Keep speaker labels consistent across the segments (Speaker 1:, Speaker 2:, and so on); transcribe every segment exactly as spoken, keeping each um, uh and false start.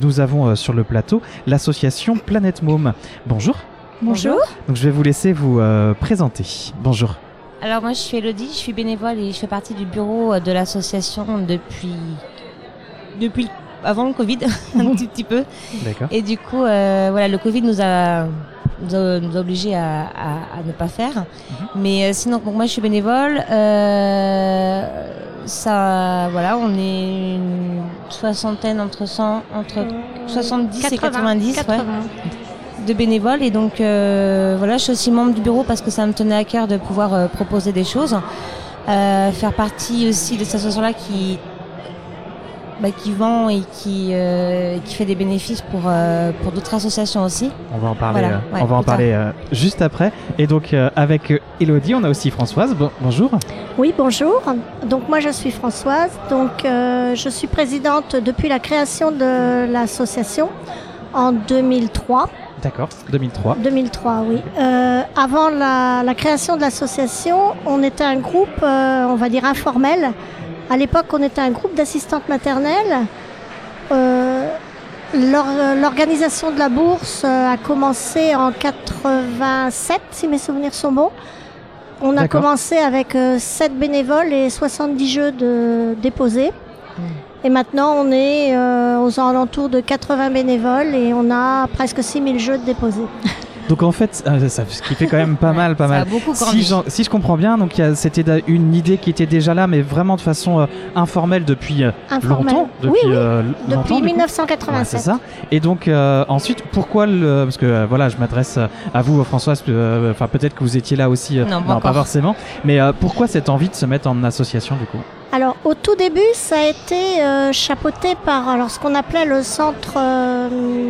Speaker 1: Nous avons euh, sur le plateau l'association Planète Môme. Bonjour.
Speaker 2: Bonjour.
Speaker 1: Donc je vais vous laisser vous euh, présenter. Bonjour.
Speaker 2: Alors moi je suis Elodie, je suis bénévole et je fais partie du bureau de l'association depuis depuis avant le Covid, un petit, petit peu.
Speaker 1: D'accord.
Speaker 2: Et du coup, euh, voilà, le Covid nous a nous a, nous a obligés à, à, à ne pas faire. Mm-hmm. Mais euh, sinon, donc moi je suis bénévole. Euh, ça, voilà, on est une soixantaine entre cent, entre euh, soixante-dix quatre-vingts, et quatre-vingt-dix, quatre-vingts. Ouais, de bénévoles. Et donc euh, voilà, je suis aussi membre du bureau parce que ça me tenait à cœur de pouvoir euh, proposer des choses, euh, faire partie aussi de cette association-là qui Bah, qui vend et qui, euh, qui fait des bénéfices pour, euh, pour d'autres associations aussi.
Speaker 1: On va en parler,
Speaker 2: voilà,
Speaker 1: euh,
Speaker 2: ouais,
Speaker 1: on va en parler euh, juste après. Et donc euh, avec Elodie, on a aussi Françoise. Bon, bonjour.
Speaker 3: Oui, bonjour. Donc moi je suis Françoise. Donc euh, je suis présidente depuis la création de l'association en deux mille trois.
Speaker 1: D'accord, deux mille trois.
Speaker 3: deux mille trois, oui. Euh, avant la, la création de l'association, on était un groupe, euh, on va dire informel. À l'époque, on était un groupe d'assistantes maternelles. Euh, l'or- l'organisation de la bourse a commencé en quatre-vingt-sept, si mes souvenirs sont bons. On a
Speaker 1: D'accord.
Speaker 3: commencé avec euh, sept bénévoles et soixante-dix jeux de déposés. Mmh. Et maintenant, on est euh, aux alentours de quatre-vingts bénévoles et on a presque six mille jeux de déposés.
Speaker 1: Donc en fait, euh, ça, ce qui fait quand même pas mal, pas
Speaker 2: ça
Speaker 1: mal.
Speaker 2: A beaucoup
Speaker 1: si, si je comprends bien, donc y a, c'était une idée qui était déjà là, mais vraiment de façon euh, informelle depuis euh,
Speaker 3: Informel.
Speaker 1: longtemps. Depuis,
Speaker 3: oui, oui.
Speaker 1: Euh,
Speaker 3: depuis
Speaker 1: longtemps,
Speaker 3: dix-neuf cent quatre-vingt-sept.
Speaker 1: Ouais, c'est ça. Et donc euh, ensuite, pourquoi le, parce que euh, voilà, je m'adresse à vous, Françoise. Enfin, euh, peut-être que vous étiez là aussi. Euh,
Speaker 2: non,
Speaker 1: non pas forcément. Mais euh, pourquoi cette envie de se mettre en association du coup?
Speaker 3: Alors, au tout début, ça a été euh, chapeauté par alors, ce qu'on appelait le centre, euh,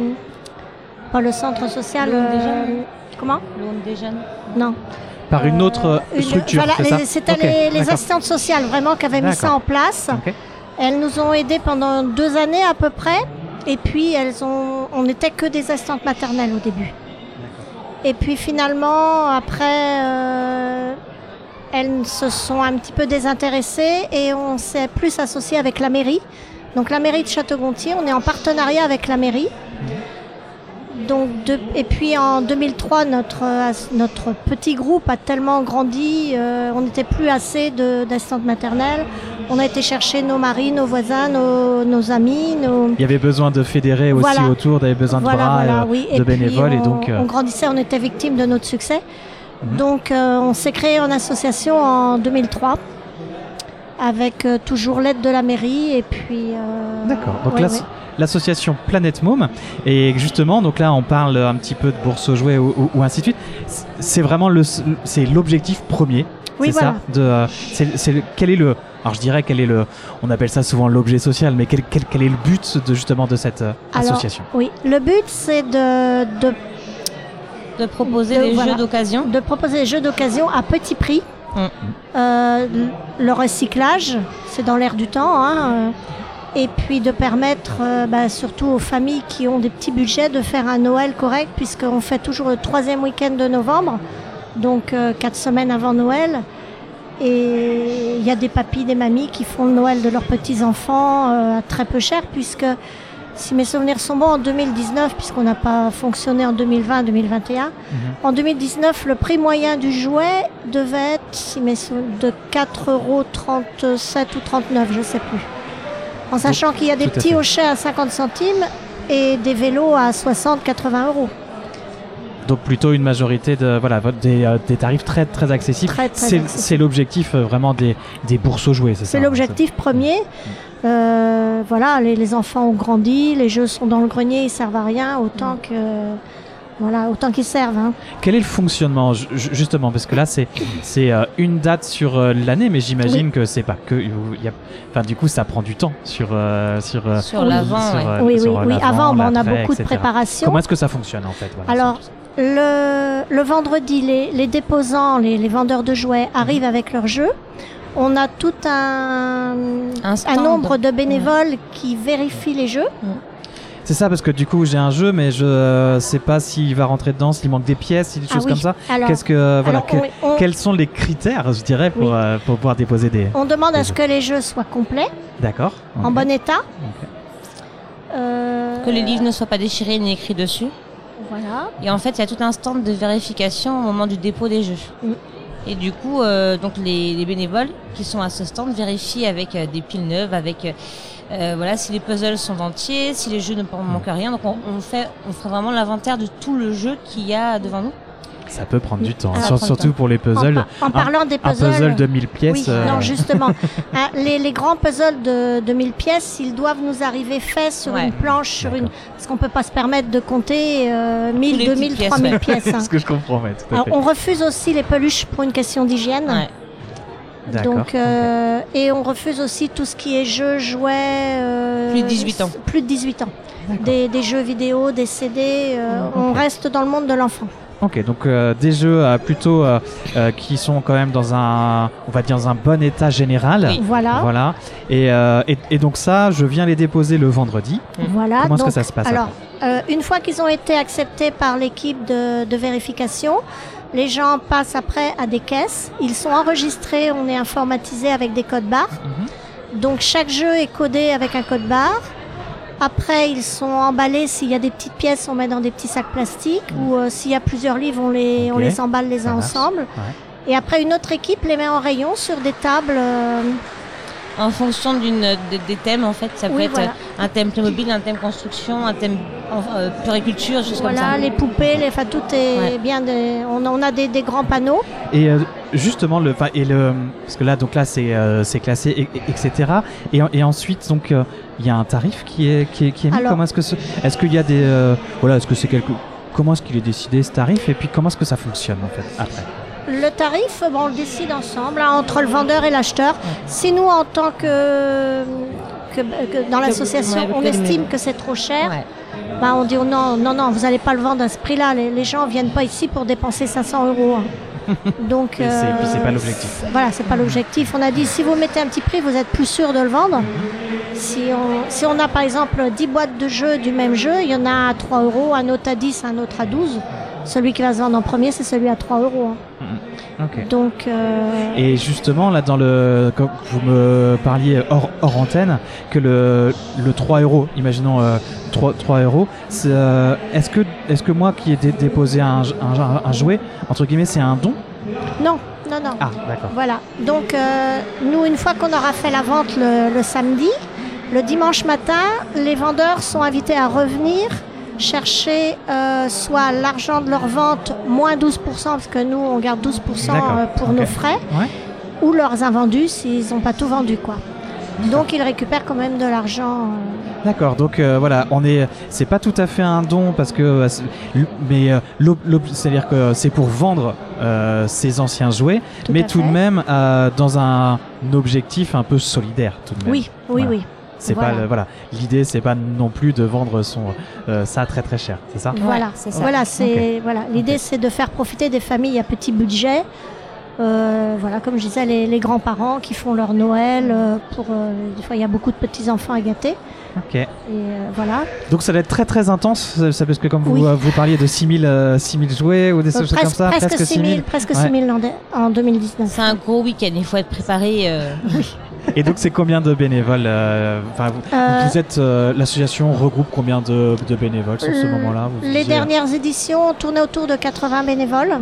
Speaker 3: pas le centre social.
Speaker 2: Euh,
Speaker 3: Comment ?
Speaker 2: L'aune des jeunes.
Speaker 3: Non.
Speaker 1: Par une autre euh, une, structure,
Speaker 3: voilà,
Speaker 1: c'est ça ?
Speaker 3: C'était
Speaker 1: okay,
Speaker 3: les, les assistantes sociales vraiment qui avaient mis ça en place.
Speaker 1: Okay.
Speaker 3: Elles nous ont aidés pendant deux années à peu près. Et puis, elles ont, on n'était que des assistantes maternelles au début. Et puis finalement, après, euh, elles se sont un petit peu désintéressées et on s'est plus associé avec la mairie. Donc la mairie de Château-Gontier, on est en partenariat avec la mairie. Mmh. Donc de, et puis en deux mille trois, notre, notre petit groupe a tellement grandi, euh, on n'était plus assez de, d'assistantes maternelles. On a été chercher nos maris, nos voisins, nos, nos amis. Nos...
Speaker 1: Il y avait besoin de fédérer aussi voilà. autour, il y avait besoin de
Speaker 3: voilà,
Speaker 1: bras,
Speaker 3: voilà,
Speaker 1: euh,
Speaker 3: oui.
Speaker 1: de
Speaker 3: et
Speaker 1: bénévoles.
Speaker 3: On,
Speaker 1: et donc, euh...
Speaker 3: on grandissait, on était victime de notre succès. Mmh. Donc euh, on s'est créé en association en deux mille trois. Avec euh, toujours l'aide de la mairie et puis... Euh...
Speaker 1: D'accord, donc
Speaker 3: ouais,
Speaker 1: là,
Speaker 3: ouais.
Speaker 1: l'association Planète Môme, et justement, donc là on parle un petit peu de bourse aux jouets ou, ou, ou ainsi de suite, c'est vraiment le, c'est l'objectif premier,
Speaker 3: oui,
Speaker 1: c'est
Speaker 3: voilà.
Speaker 1: ça de, euh, c'est, c'est le, quel est le... Alors je dirais quel est le... On appelle ça souvent l'objet social, mais quel, quel, quel est le but de, justement de cette euh,
Speaker 3: Alors,
Speaker 1: association ?
Speaker 3: Oui, le but c'est de... de
Speaker 2: de proposer de, des voilà, jeux d'occasion.
Speaker 3: De proposer des jeux d'occasion à petit prix. Mmh. Euh, le recyclage, c'est dans l'air du temps, hein, euh, et puis de permettre euh, bah, surtout aux familles qui ont des petits budgets de faire un Noël correct, puisqu'on fait toujours le troisième week-end de novembre, donc euh, quatre semaines avant Noël. Et il y a des papis, des mamies qui font le Noël de leurs petits-enfants euh, à très peu cher, puisque si mes souvenirs sont bons, en deux mille dix-neuf, puisqu'on n'a pas fonctionné en deux mille vingt deux mille vingt et un, mmh. en deux mille dix-neuf, le prix moyen du jouet devait être si mes souvenirs, de quatre euros trente-sept ou trente-neuf, je ne sais plus. En sachant Donc, qu'il y a des petits hochets à cinquante centimes et des vélos à soixante à quatre-vingts euros.
Speaker 1: Donc plutôt une majorité de voilà des, euh, des tarifs très très accessibles.
Speaker 3: Très, très
Speaker 1: c'est,
Speaker 3: accessible.
Speaker 1: c'est l'objectif euh, vraiment des, des bourses aux jouets, c'est,
Speaker 3: c'est
Speaker 1: ça.
Speaker 3: C'est l'objectif hein, premier. Mmh. Euh, voilà, les, les enfants ont grandi, les jeux sont dans le grenier, ils servent à rien autant mmh. que voilà, autant qu'ils servent. Hein.
Speaker 1: Quel est le fonctionnement justement, parce que là c'est c'est euh, une date sur euh, l'année, mais j'imagine oui. que c'est pas que y a, enfin du coup ça prend du temps sur euh, sur
Speaker 2: euh, sur l'avant.
Speaker 3: Sur,
Speaker 2: ouais.
Speaker 3: euh, oui
Speaker 1: sur,
Speaker 3: oui
Speaker 1: euh,
Speaker 3: oui. Avant, bah, on a beaucoup
Speaker 1: et cetera.
Speaker 3: De préparation.
Speaker 1: Comment est-ce que ça fonctionne en fait voilà,
Speaker 3: Alors le le vendredi, les, les déposants, les, les vendeurs de jouets arrivent mmh. avec leurs jeux. On a tout un,
Speaker 2: un,
Speaker 3: un nombre de bénévoles mmh. qui vérifient les jeux. Mmh.
Speaker 1: C'est ça, parce que du coup j'ai un jeu, mais je ne sais pas s'il va rentrer dedans, s'il manque des pièces, des choses
Speaker 3: ah oui.
Speaker 1: comme ça.
Speaker 3: Alors,
Speaker 1: Qu'est-ce que, voilà,
Speaker 3: alors,
Speaker 1: que,
Speaker 3: on, on,
Speaker 1: quels sont les critères, je dirais, pour,
Speaker 3: oui.
Speaker 1: euh, pour pouvoir déposer des.
Speaker 3: On demande
Speaker 1: des
Speaker 3: à ce
Speaker 1: jeux.
Speaker 3: que les jeux soient complets,
Speaker 1: D'accord.
Speaker 3: en
Speaker 1: okay.
Speaker 3: bon état.
Speaker 1: Okay.
Speaker 3: Euh,
Speaker 2: pour que les livres ne soient pas déchirés ni écrits dessus.
Speaker 3: Voilà.
Speaker 2: Et en fait, il y a tout un stand de vérification au moment du dépôt des jeux. Mm. Et du coup, euh, donc les, les bénévoles qui sont à ce stand vérifient avec euh, des piles neuves, avec euh, voilà, si les puzzles sont entiers, si les jeux ne manquent rien. Donc on, on fait, on fait vraiment l'inventaire de tout le jeu qu'il y a devant nous.
Speaker 1: Ça peut prendre du temps,
Speaker 2: ah,
Speaker 1: Sur, surtout temps. Pour les puzzles.
Speaker 3: En, par, en parlant
Speaker 1: un,
Speaker 3: des puzzles,
Speaker 1: un puzzle de mille pièces.
Speaker 3: Oui,
Speaker 1: euh...
Speaker 3: non, justement. hein, les, les grands puzzles de, de mille pièces, ils doivent nous arriver faits sur ouais. une planche, sur une, parce qu'on peut pas se permettre de compter euh, mille, deux mille, trois mille pièces. Hein.
Speaker 1: C'est ce que je comprends, ouais, tout à
Speaker 3: Alors,
Speaker 1: fait.
Speaker 3: on refuse aussi les peluches pour une question d'hygiène.
Speaker 2: Ouais.
Speaker 3: Donc, euh, okay. Et on refuse aussi tout ce qui est jeux, jouets. Euh,
Speaker 2: plus de dix-huit ans.
Speaker 3: Plus de dix-huit ans. Des, des jeux vidéo, des C D. Euh, okay. On reste dans le monde de l'enfant.
Speaker 1: Ok, donc euh, des jeux euh, plutôt euh, euh, qui sont quand même dans un, on va dire dans un bon état général.
Speaker 3: Oui. Voilà.
Speaker 1: Voilà. Et, euh, et, et donc ça, je viens les déposer le vendredi.
Speaker 3: Voilà.
Speaker 1: Comment est-ce
Speaker 3: donc,
Speaker 1: que ça se passe?
Speaker 3: Alors, euh, une fois qu'ils ont été acceptés par l'équipe de, de vérification, les gens passent après à des caisses. Ils sont enregistrés, on est informatisé avec des codes barres. Mm-hmm. Donc chaque jeu est codé avec un code barre. Après, ils sont emballés. S'il y a des petites pièces, on met dans des petits sacs plastiques. Mmh. Ou euh, s'il y a plusieurs livres, on les, okay. on les emballe les uns ensemble. Ouais. Et après, une autre équipe les met en rayon sur des tables. Euh...
Speaker 2: En fonction d'une, de, des thèmes, en fait. Ça peut
Speaker 3: oui,
Speaker 2: être
Speaker 3: voilà.
Speaker 2: un thème Playmobil, un thème construction, un thème euh, puriculture, juste
Speaker 3: voilà,
Speaker 2: comme ça.
Speaker 3: Les poupées, les, enfin, tout est ouais. bien. De, on, on a des, des grands panneaux.
Speaker 1: Et euh, justement, le, et le, parce que là, donc là, c'est, euh, c'est classé, et, et cetera. Et, et ensuite, donc, euh, il y a un tarif qui est, qui est, qui est mis. Alors, comment est-ce que ce, est-ce qu'il y a des, euh, voilà, est-ce que c'est quelque, comment est-ce qu'il est décidé ce tarif et puis comment est-ce que ça fonctionne en fait après?
Speaker 3: Le tarif, bon, on le décide ensemble hein, entre le vendeur et l'acheteur. Ouais. Si nous, en tant que, que, que dans l'association, ouais, on estime que c'est trop cher, ouais. bah, on dit oh, non, non, non, vous n'allez pas le vendre à ce prix-là. Les, les gens ne viennent pas ici pour dépenser cinq cents euros. Hein. Donc,
Speaker 1: et
Speaker 3: euh,
Speaker 1: c'est, c'est pas l'objectif.
Speaker 3: Voilà, c'est pas l'objectif. On a dit si vous mettez un petit prix, vous êtes plus sûr de le vendre. Si on, si on a par exemple dix boîtes de jeux du même jeu, il y en a à trois euros, un autre à dix, un autre à douze. Celui qui va se vendre en premier, c'est celui à trois euros. Hein.
Speaker 1: Mmh. Okay.
Speaker 3: Donc, euh...
Speaker 1: Et justement, là, dans le, comme vous me parliez hors, hors antenne, que le, le trois euros, imaginons euh, trois, trois euros, c'est, euh, est-ce, que, est-ce que moi qui ai dé- déposé un, un, un jouet, entre guillemets, c'est un don?
Speaker 3: Non, non, non.
Speaker 1: Ah, d'accord.
Speaker 3: Voilà. Donc, euh, nous, une fois qu'on aura fait la vente le, le samedi, le dimanche matin, les vendeurs sont invités à revenir chercher euh, soit l'argent de leur vente moins douze pour cent parce que nous on garde douze pour cent euh, pour okay. nos frais
Speaker 1: ouais.
Speaker 3: ou leurs invendus s'ils n'ont pas tout vendu quoi. Donc ils récupèrent quand même de l'argent. Euh...
Speaker 1: D'accord, donc euh, voilà, on est, c'est pas tout à fait un don parce que, euh, mais euh, l'ob, l'ob, c'est-à-dire que c'est pour vendre euh, ces anciens jouets, tout mais tout fait. de même euh, dans un objectif un peu solidaire tout de même.
Speaker 3: Oui, oui, voilà. oui.
Speaker 1: C'est voilà. pas le, voilà. L'idée, c'est pas non plus de vendre son euh, ça très très cher, c'est ça?
Speaker 3: Voilà, c'est ça. Voilà, c'est okay. voilà. L'idée, okay. c'est de faire profiter des familles à petit budget. Euh, voilà, comme je disais, les, les grands-parents qui font leur Noël. Euh, pour euh, des fois, il y a beaucoup de petits enfants à gâter.
Speaker 1: Ok.
Speaker 3: Et euh, voilà.
Speaker 1: Donc ça va être très très intense, ça, parce que comme vous
Speaker 3: oui.
Speaker 1: euh, vous parliez de six mille jouets ou des choses
Speaker 3: euh,
Speaker 1: comme ça,
Speaker 3: presque, presque six mille, presque ouais. six mille en, de, en deux mille dix-neuf.
Speaker 2: C'est un gros week-end, il faut être préparé. Euh...
Speaker 3: Oui.
Speaker 1: Et donc c'est combien de bénévoles euh, vous, euh, vous êtes euh, l'association regroupe combien de, de bénévoles sur ce moment-là? Vous
Speaker 3: Les disiez... dernières éditions tournaient autour de quatre-vingts bénévoles.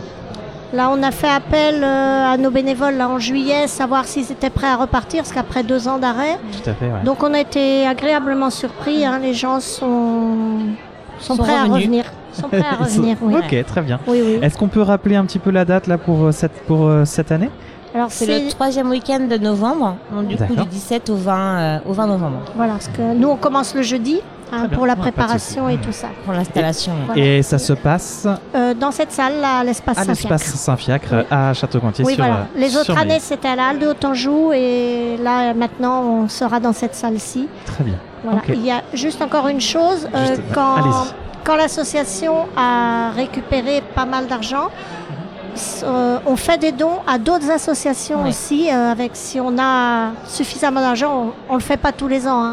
Speaker 3: Là, on a fait appel euh, à nos bénévoles là, en juillet, savoir s'ils étaient prêts à repartir, parce qu'après deux ans d'arrêt.
Speaker 1: Tout à fait, ouais.
Speaker 3: Donc on a été agréablement surpris. Hein, les gens sont, sont, sont prêts revenus. à revenir. Sont prêts à revenir. Oui.
Speaker 1: Ok, très bien.
Speaker 3: Oui, oui.
Speaker 1: Est-ce qu'on peut rappeler un petit peu la date là pour cette pour euh, cette année?
Speaker 2: Alors c'est, c'est le troisième week-end de novembre, donc du D'accord. coup du dix-sept au vingt, euh, au vingt novembre.
Speaker 3: Voilà, parce que nous on commence le jeudi hein, pour la préparation ouais, et tout ça.
Speaker 2: Pour l'installation.
Speaker 1: Et, voilà. et ça se passe
Speaker 3: euh, dans cette salle là, à l'espace
Speaker 1: à
Speaker 3: Saint-Fiacre.
Speaker 1: l'espace Saint-Fiacre oui. à Château-Gontier.
Speaker 3: Oui,
Speaker 1: sur,
Speaker 3: voilà. Les
Speaker 1: sur
Speaker 3: autres
Speaker 1: sur
Speaker 3: années
Speaker 1: Mai.
Speaker 3: C'était à la Halle de Haute-Anjou et là maintenant on sera dans cette salle-ci.
Speaker 1: Très bien.
Speaker 3: Voilà. Okay. Il y a juste encore une chose, euh, juste, quand, quand l'association a récupéré pas mal d'argent, Euh, on fait des dons à d'autres associations oui. aussi. Euh, avec, si on a suffisamment d'argent, on ne le fait pas tous les ans. Hein.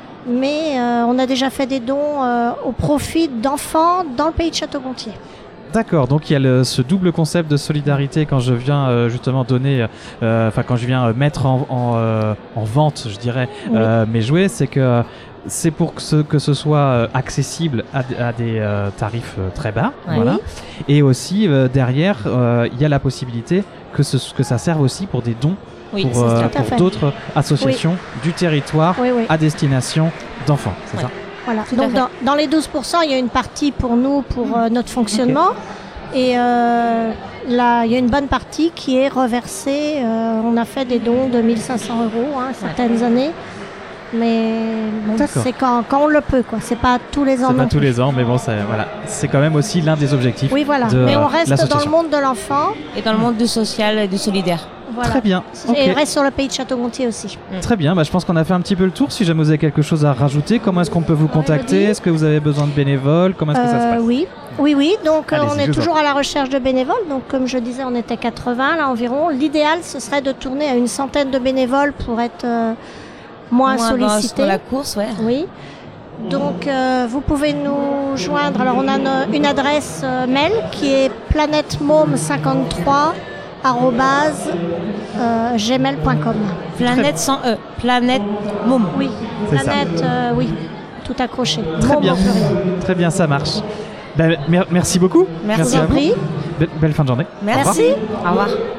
Speaker 3: Mais euh, on a déjà fait des dons euh, au profit d'enfants dans le pays de Château-Gontier.
Speaker 1: D'accord, donc il y a le, ce double concept de solidarité quand je viens euh, justement donner, enfin euh, quand je viens mettre en, en, euh, en vente, je dirais, oui. euh, mes jouets, c'est que c'est pour que ce, que ce soit euh, accessible à, à des euh, tarifs euh, très bas,
Speaker 2: oui.
Speaker 1: voilà. Et aussi euh, derrière, euh, il y a la possibilité que, ce, que ça serve aussi pour des dons.
Speaker 2: Oui,
Speaker 1: pour, euh, pour d'autres associations oui. du territoire oui, oui. à destination d'enfants, c'est oui. ça?
Speaker 3: Voilà. Donc dans, dans les douze pour cent, il y a une partie pour nous, pour euh, notre fonctionnement. Okay. Et euh, là, il y a une bonne partie qui est reversée. Euh, on a fait des dons de mille cinq cents euros hein, certaines ouais. années. Mais bon, c'est quand, quand on le peut, quoi. C'est pas tous les ans.
Speaker 1: C'est pas
Speaker 3: non
Speaker 1: tous
Speaker 3: plus.
Speaker 1: les ans, mais bon, ça, voilà. C'est quand même aussi l'un des objectifs.
Speaker 3: Oui, voilà.
Speaker 1: De,
Speaker 3: mais on reste dans le monde de l'enfant.
Speaker 2: Et dans le monde du social et du solidaire.
Speaker 3: Voilà.
Speaker 1: Très bien.
Speaker 3: Okay. Et on reste sur le pays de Château-Gontier aussi.
Speaker 1: Mmh. Très bien, bah, je pense qu'on a fait un petit peu le tour. Si jamais vous avez quelque chose à rajouter, comment est-ce qu'on peut vous contacter? Est-ce que vous avez besoin de bénévoles? Comment est-ce euh, que ça se passe?
Speaker 3: Oui, oui, oui. Donc euh, on est toujours à la recherche de bénévoles. Donc comme je disais, on était quatre-vingts là environ. L'idéal, ce serait de tourner à une centaine de bénévoles pour être euh, moins, moins sollicités.
Speaker 2: Pour la course, ouais.
Speaker 3: Oui. Donc euh, vous pouvez nous joindre. Alors on a une, une adresse euh, mail qui est planète môme cinquante-trois arobase euh, gmail point com.
Speaker 2: Planète sans E, planète môme.
Speaker 3: Oui, planète, euh, oui, tout accroché.
Speaker 1: Très bien, très bien, ça marche. Ben, mer- merci beaucoup.
Speaker 2: Merci,
Speaker 1: merci à vous. Be- belle fin de journée.
Speaker 2: Merci.
Speaker 1: Au revoir.
Speaker 2: Au revoir.